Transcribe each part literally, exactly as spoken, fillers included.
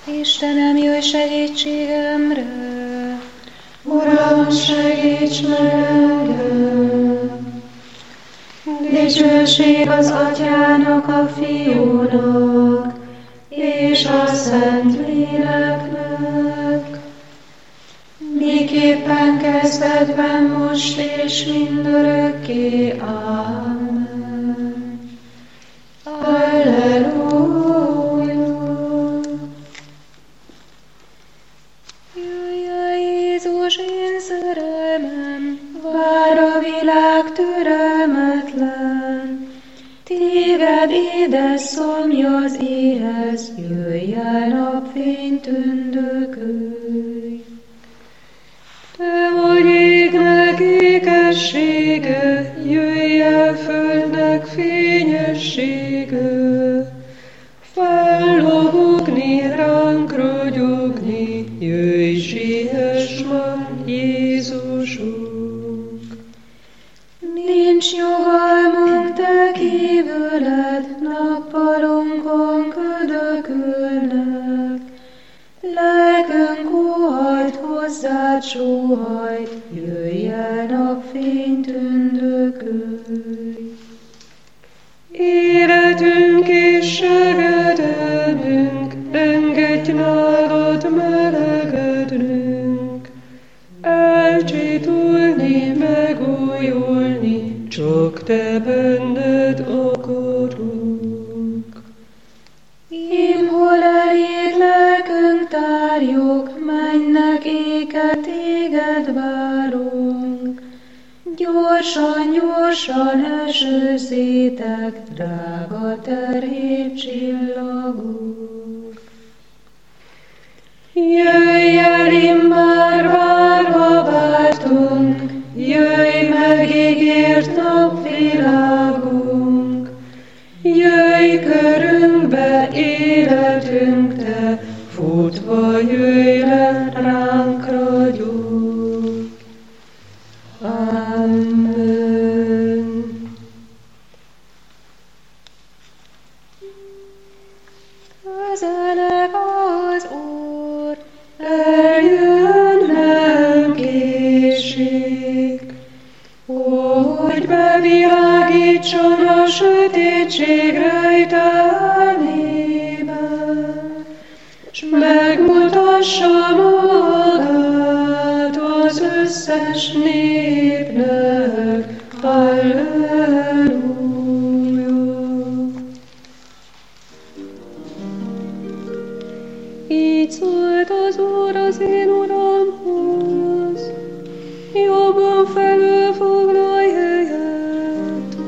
Istenem, jöjj segítségemre! Uram, segíts meg engem! Dicsőség az Atyának, a Fiúnak, és a Szentléleknek, miképpen kezdetben, most és mindörökké. Amen. Alleluja! Jöjjön Jézus, én szerelmem, Vár a világ türelmetlen, téged édes szomj az éhez, jöjj el napfény tündökölj. Te vagy égnek ékessége, jöjj el földnek fényessége, fellobogni, ránk ragyogni, jöjj, siess már, Jézusunk. Nincs nyugalmunk, te kívüled, nappalunkon ködökülnek. Lelkünk óhajt, hozzád sóhajt, jöjj el napfény tündökölj. Életünk és segedelmünk, engedj nálad melegednünk, elcsitulni, megújulni, csak te benned akarunk. Ím, hol elég lelkünk tárjuk, mennek éket, téged várunk. Gyorsan, gyorsan esőzzétek, drága terhét csillagok. Jöjj el, immár várva vártunk, jöjj megígért napvilágunk. Jöjj körünkbe, életünk te, futva jöjj le, ránk ragyog. Amen. közeleg az Úr, eljön készség, hogy bevilágítson a sötétség rejtelmében, s megmutassa magát az összes népnek. Halleluja! Így szólt az Úr az én Uramhoz, jobban felül foglalj helyet.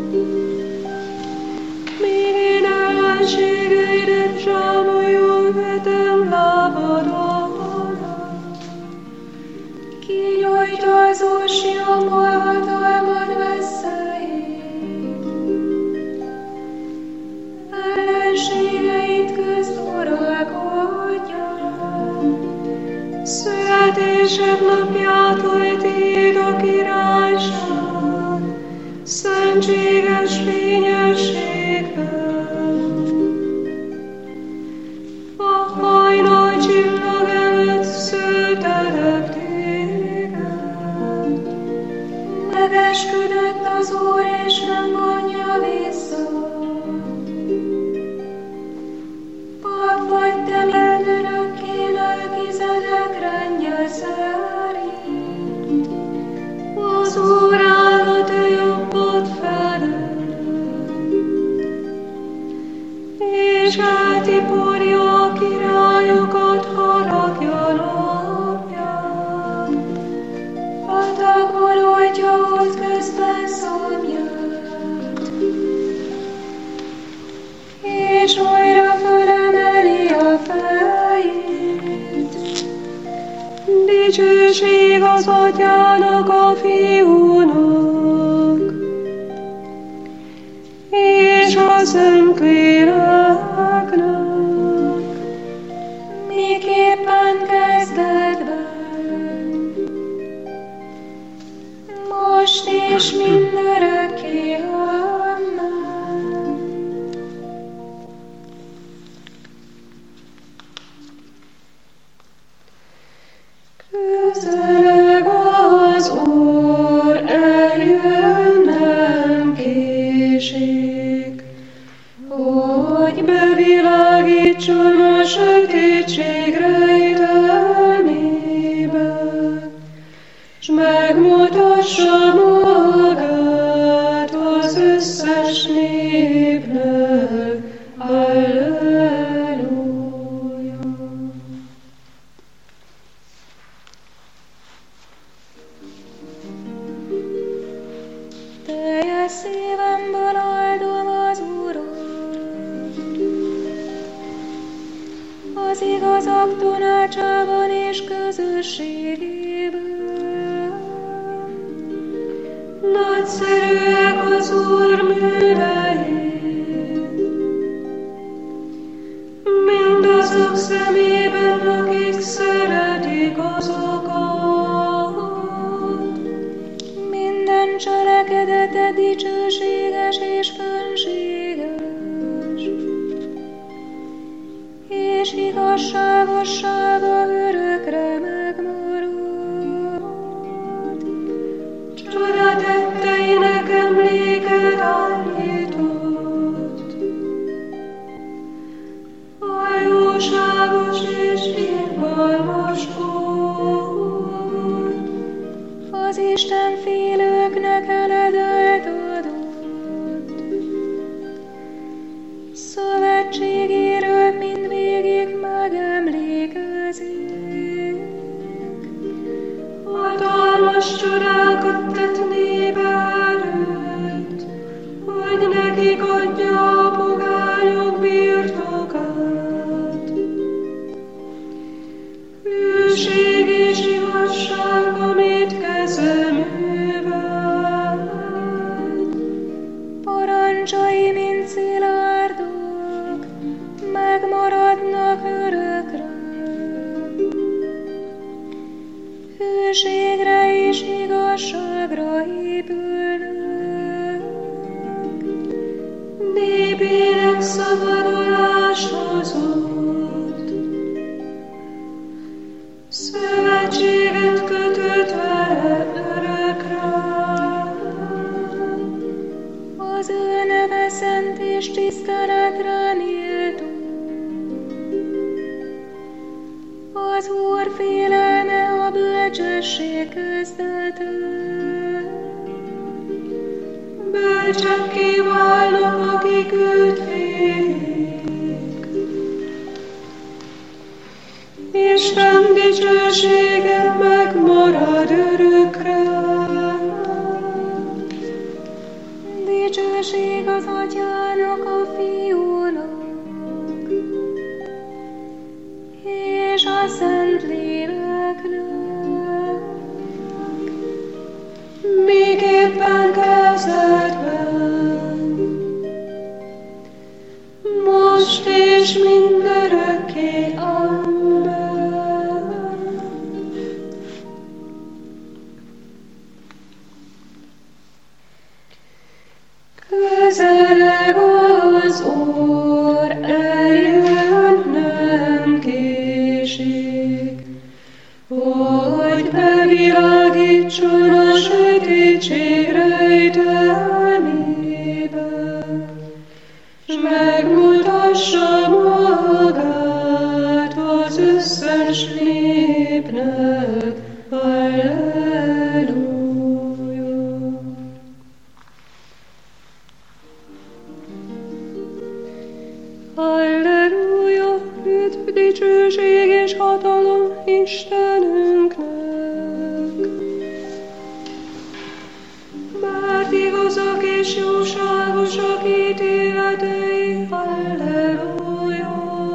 Míg én ellenségeidet zsámolyul vetem lábad alá, kinyújtja az Úr Sionból hatalmad veszélyét. Ellenségeit közt uralkodjál, születésed napjától tiéd a királyság, szentséges fényességben. A hajnal csillag előtt szültelek téged, megesküdött az Úr, és nem vonja vissza. Pap vagy te mindörökké, lelkizedek rendje szerint. Az Úr áll a te jobbod felett, és eltiporja a királyokat haragja napján. A tagolódja útközben szomját, és újra fölemeli a fejét. Dicsőség az Atyának, a Fiúnak, és a Szentléleknek, miképpen kezdetben, most és mindörökké. Amen. bevilágítson a sötétség rejtelmébe, s megmutassa magát az összes népnek. Halleluja! Teljes szívemből áldom az Urat, az igazak tanácsában és közösségében. Nagyszerűek az Úr művei, mindazok szemében, akik szeretik azokat. Minden cselekedete dicsőséges és fönséges, és igazságossága örökre megmarad. Csoda tetteinek emléket állított, a jóságos és irgalmas volt. Az Isten félőknek eledált adott, szövetségéről mindvégig megemlékezik. Hatalmas csodákat tett népe előtt, hogy nekik adja a pogányok birtokát. Hűség és igazság, amit keze művelt, Parancsai, mint szilárdok, megmaradnak örökre. Hűségre és igazságra épülnek. népének szabadulást hozott. Szövetséget kötött vele örökre. Az ő neve szent és tiszteletre méltó. Az Úr félelme a bölcsesség kezdete. Bölcsekké válnak, akik őt félik. Isten dicsősége megmarad örökre. Dicsőség az Atyának, a Fiúnak, és a Szentléleknek. Miképpen kezdetben, most és mindörökké. Amen. Közeleg az Úr, eljön nem késik, hogy bevilágítson a sötétség rejtelmébe, s megmutassa magát az összes népnek. Halleluja! Halleluja! Üdv, dicsőség és hatalom Istenünknek! Mert igazak és jóságosak ítéletei. Halleluja!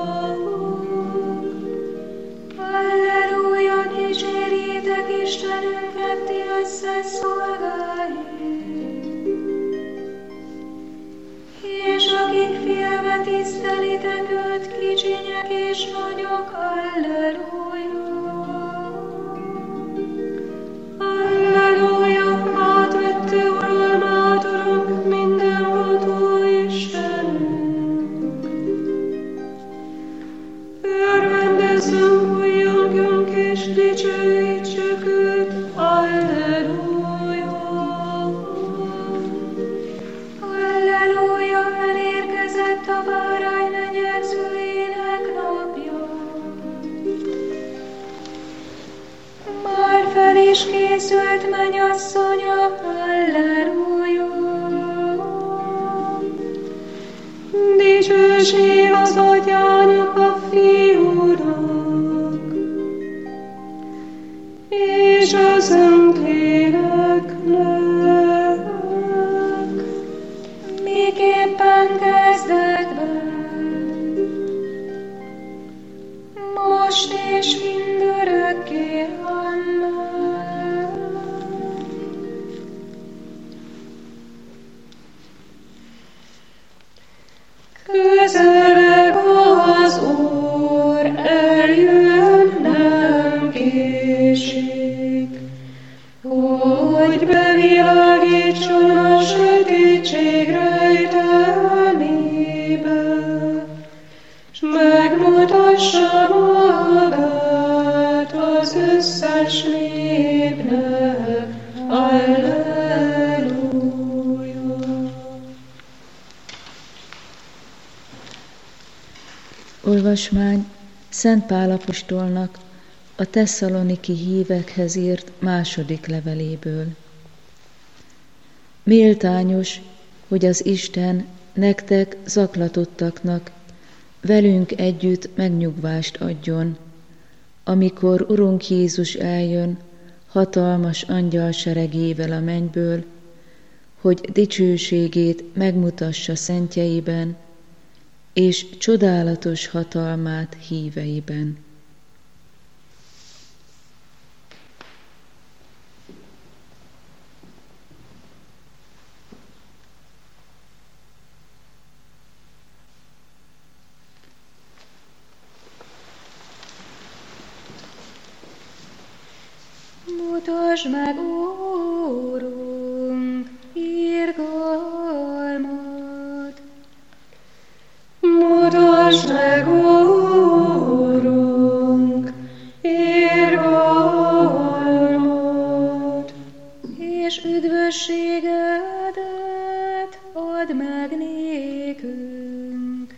Halleluja, dicsérjétek Istenünket, ti összes szolgái, és akik félve tisztelitek őt, kicsinyek és nagyok. Halleluja! Halleluja! Átvette uralmát, Urunk, mindenható Istenünk. Örvendezzünk, újjongjunk és dicsőítsük őt. Halleluja! Halleluja, elérkezett a bárány negyed, készült mennyasszonya, halleluja. Dicsőség az Atyának, a Fiúnak, és a Szentléleknek, miképpen kezdetben, most és mindörökké. Amen. Közeleg az Úr, eljön, nem késik, hogy bevilágítson a sötétség rejtelmébe, s megmutassa magát az összes népnek. Alleluja! Olvasmány Szent Pál apostolnak a tesszaloniki hívekhez írt második leveléből. Méltányos, hogy az Isten nektek zaklatottaknak velünk együtt megnyugvást adjon, amikor Urunk Jézus eljön hatalmas angyal seregével a mennyből, hogy dicsőségét megmutassa szentjeiben, és csodálatos hatalmát híveiben. Mutasd meg, Úrunk, irgalmat. Mutasd meg, Úrunk, irgalmat, És üdvösségedet add meg nékünk.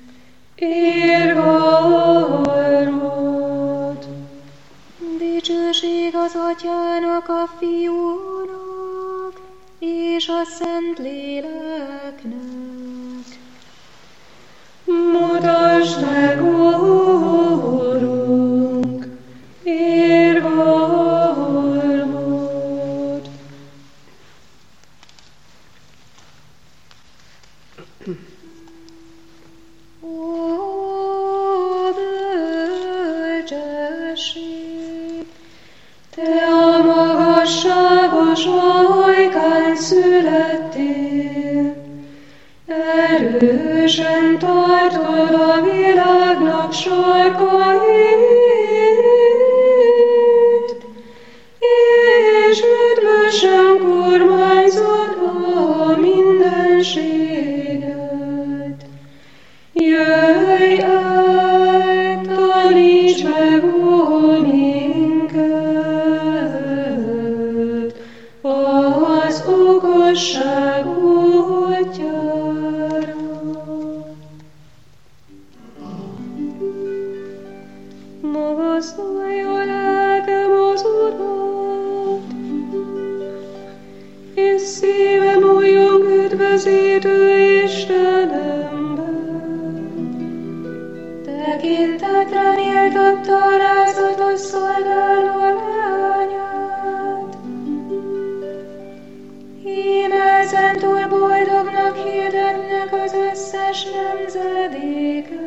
irgalmat. Dicsőség az Atyának, a Fiúnak, és a Szentléleknek. Mutasd meg, Úrunk, irgalmat. Ó, bölcsesség! Te a magasságos ajkán születtél, erősen tartod a világnak sarkait, és üdvösen kormányzod a mindenséget. Jöjj el, taníts meg, ó, minket az okosság útjára. Magasztalj a lelkem az Urat, és szívem újjong üdvözítő Istenemben. Tekintetre méltatta a rázatos szolgáló leányát. Íme ezentúl boldognak hirdetnek az összes nemzedékek.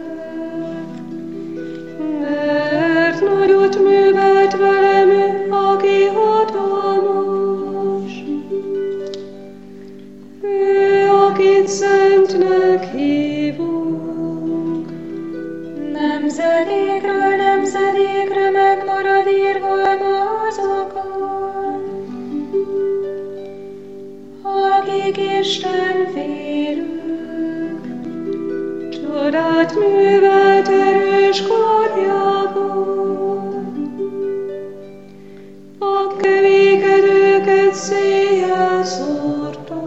Mert nagyot művelt velem ő, aki hatalmas, ő, akit szentnek hívunk. Nemzedékről nemzedékre megmarad irgalma azokon, akik Isten félők. Csodát művelt erős karjával, a kevékedőket széjjel szórta.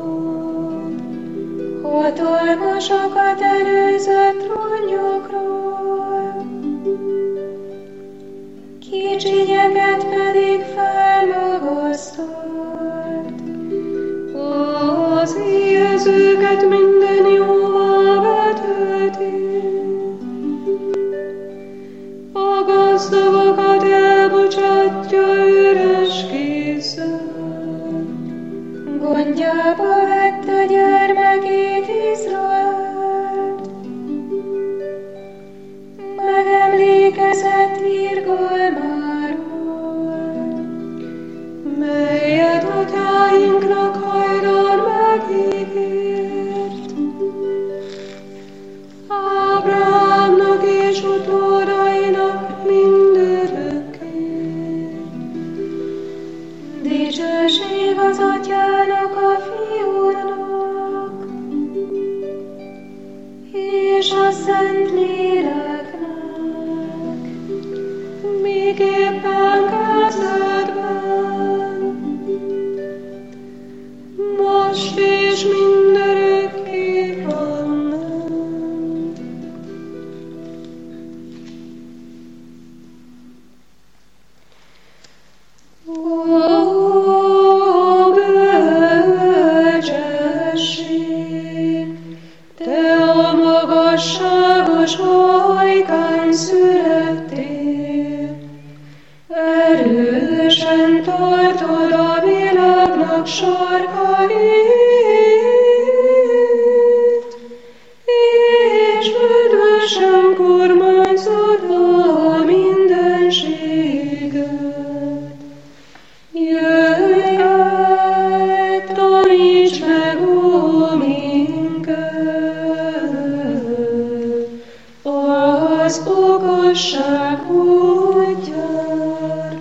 Hatalmasokat előzött ronnyokról, kicsinyeket pedig felmagasztott. őket minden jóvá betölti. A gazdagakat elbocsátja üres kézzel. Gondjába vette gyermekét Izraelt. Megemlékezett irgalmáról, melyet atyáinknak hajdan megígért. Ábrahámnak és utódainak mindörökké. dicsőség az atyának, a fiúnak, és a Szent Léleknek, miképpen kezdetben, most és mindörökké. Amen. Ó, bölcsesség, te a magasságos ajkán születtél, erősen tartod a világnak sarkait, és üdvösen kormányzod a mindenséget. Jöjj el, taníts meg, ó, minket az okosság útjára.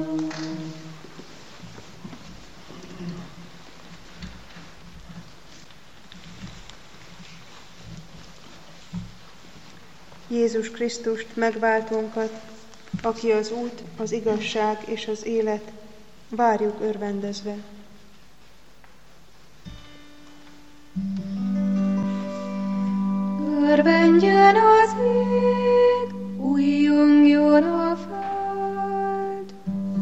Jézus Krisztust, megváltónkat, aki az út, az igazság és az élet, várjuk örvendezve. örvendjen az ég, újjongjon a föld.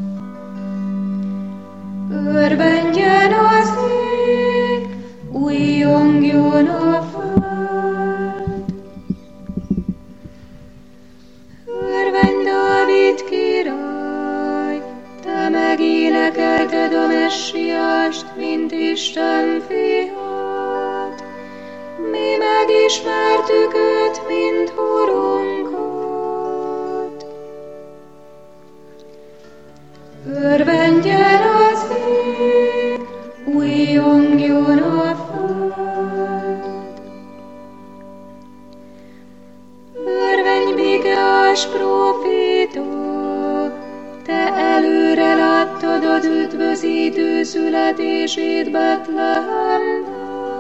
Örvendjen az ég, újjongjon a föld. Örvendj, Dávid király, te megénekelted a Messiást, mint Isten fiát. Mi megismertük őt, mint Urunkat. Örvendjen az ég, újjongjon a föld. Örvendj, Mikeás próféta, te előre láttad az üdvözítő születését Betlehemben.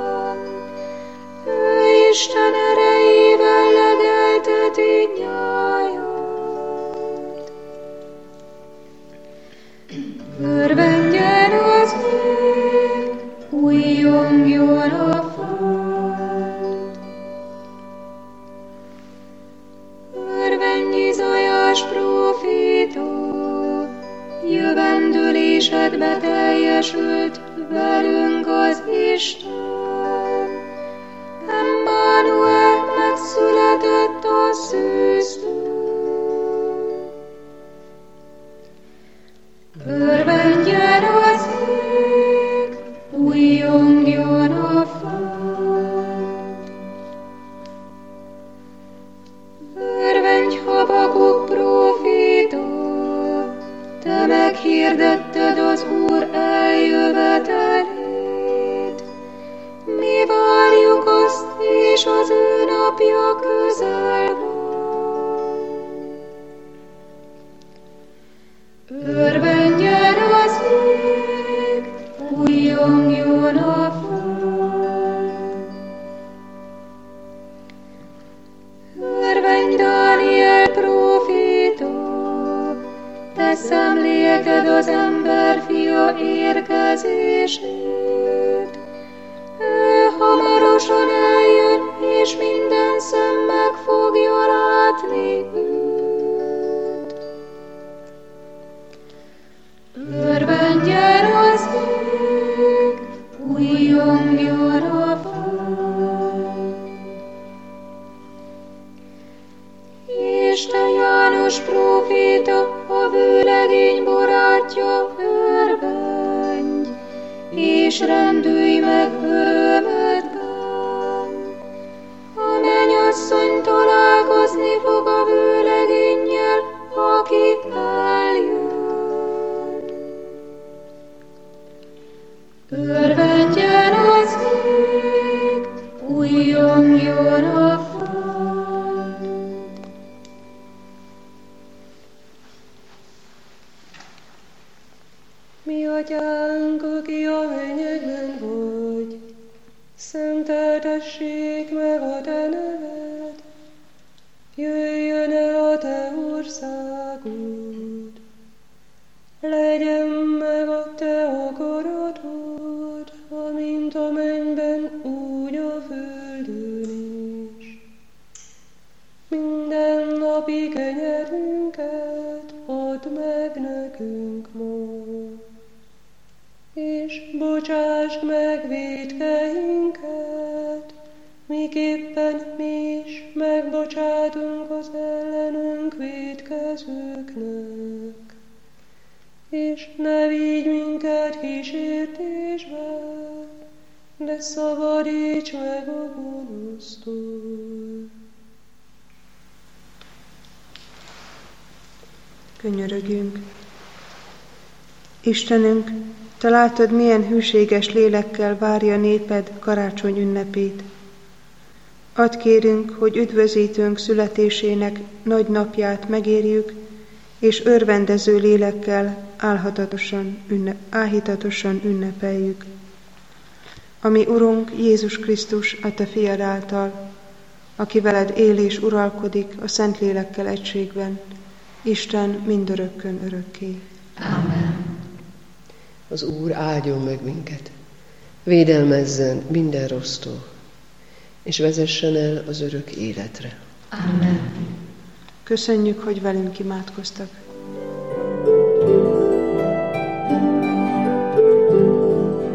Ő Isten erejével legelteti nyáját. Örvendjen az ég, újjongjon a föld. Örvendj, Izaiás próféta, jövendőlésedbe teljesült velünk az Isten. Emmanuel megszületett a szűztől. Örvendjen az ég, újjongjon a föld. Örvendj, Habakuk próféta, te meghirdetted az Úr eljövetelét. Mi várjuk azt, és az ő napja közel van. Örvendjen az ég, újjongjon a föld. Örvendj, Dániel próféta, te szemlélted az emberfia érkezését. Ő hamarosan eljön, és minden szem meg fogja látni őt. Örvendjen az ég, újjongjon a föld. Isten János próféta, a vőlegény barátja, örvendj, és rendülj meg örömödben. A mennyasszony találkozni fog a vőlegénnyel, aki eljön. Örvendjen az ég, újjongjon a föld. Mi atyánk, aki a mennyekben vagy, szenteltessék meg a te neved, jöjjön el a te országod, legyen meg a te akaratod, amint a mennyben, úgy a földön is. Minden napi kenyerünket add meg nekünk ma, és bocsásd meg vétkeinket, miképpen mi is megbocsátunk az ellenünk vétkezőknek. És ne vigy minket kísértésbe, de szabadíts meg a gonosztól. Könyörögjünk. Istenünk, te látod, milyen hűséges lélekkel várja néped karácsony ünnepét. Add kérünk, hogy üdvözítőnk születésének nagy napját megérjük, és örvendező lélekkel álhatatosan, ünnep, áhítatosan ünnepeljük. Ami Urunk Jézus Krisztus, a te fiad által, aki veled él és uralkodik a Szentlélekkel egységben, Isten mindörökkön örökké. Amen. Az Úr áldjon meg minket, védelmezzen minden rossztól, és vezessen el az örök életre. Amen. Köszönjük, hogy velünk imádkoztak.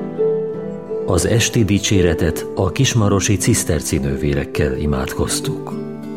Az esti dicséretet a kismarosi ciszterci nővérekkel imádkoztuk.